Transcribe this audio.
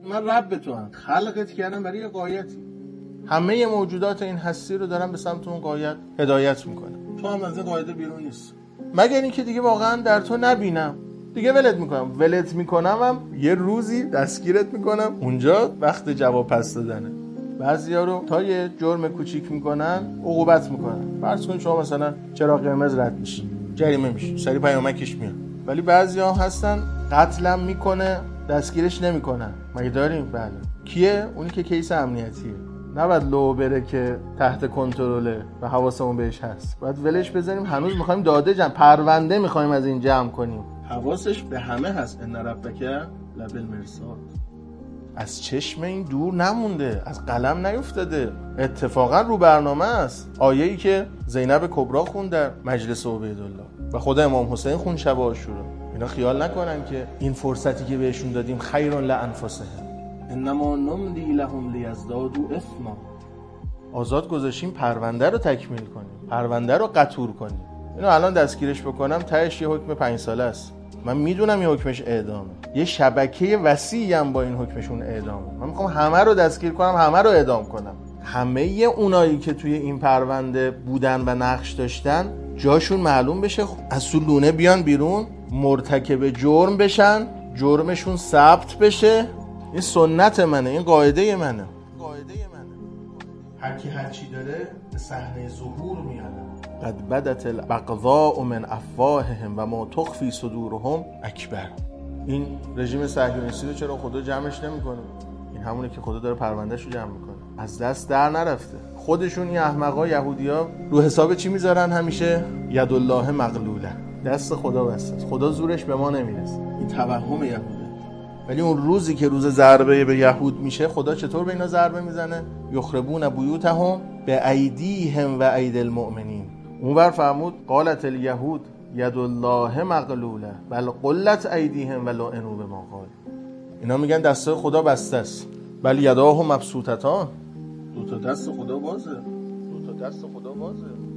من رب تو هم خلقت کردم برای یه غایتی. همه موجودات این هستی رو دارن به سمت اون غایت هدایت میکنن. تو هم از این قاعده بیرون نیست، مگر اینکه دیگه واقعا در تو نبینم، دیگه ولت میکنم هم یه روزی دستگیرت میکنم. اونجا وقت جواب پس دادنه. بعضیا رو تا یه جرم کوچیک میکنن عقوبت میکنن. فرض کن شما مثلا چراغ قرمز رد میشی، جریمه میشی، سری پیامکش میاد. ولی بعضیا هستن قتلم میکنه دستگیرش نمیکنن. مگه داریم؟ بله. کیه؟ اونی که کیس امنیتیه. نباید لو بره که تحت کنترله و حواسمون بهش هست. باید ولش بذاریم. هنوز میخوایم داده پرونده میخوایم از این جمع کنیم. حواسش به همه هست. ان ربک لبالمرصاد. از چشم این دور نمونده، از قلم نیفتاده، اتفاقا رو برنامه است. آیه‌ای که زینب کبرا خوند در مجلس عبیدالله و خود امام حسین خوند شب عاشورا. اینا خیال نکنن که این فرصتی که بهشون دادیم خیر لانفسهم، انما نملی لهم لیزدادوا اثما. آزاد گذاشیم پرونده رو تکمیل کنیم، پرونده رو قطور کنیم. اینو الان دستگیرش بکنم تهش یه حکم 5 ساله است. من میدونم این حکمش اعدامه. یه شبکه وسیعی هم با این حکمشون اعدامه. من میخوام همه رو دستگیر کنم، همه رو اعدام کنم. همه اونایی که توی این پرونده بودن و نقش داشتن جاشون معلوم بشه، از تو لونه بیان بیرون، مرتکب جرم بشن، جرمشون ثبت بشه. این سنت منه، این قاعده منه. هر کی هر چی داره به صحنه ظهور میاره. قد بدت البغضاء من افواههم و ما تخفی صدورهم اکبر. این رژیم صهیونیستی رو چرا خدا جمعش نمیکنه؟ این همونه که خدا داره پروندهشو جمع میکنه. از دست در نرفته. خودشون این احمقا یهودیا رو حساب چی میذارن همیشه؟ یدالله مغلوله. دست خدا بسته است. خدا زورش به ما نمیرسه. این توهم یهوده. ولی اون روزی که روز ضربه به یهود میشه، خدا چطور به اینا ضربه میزنه؟ یخربون بیوتهم بایدیهم و ایدی المؤمنین. اونور فرمود قالت الیهود ید الله مغلوله بل قلت ایدیهم و لعنوا بما قال. اینا میگن دست خدا بسته است، بل یداه مبسوطتان. دو تا دست خدا بازه.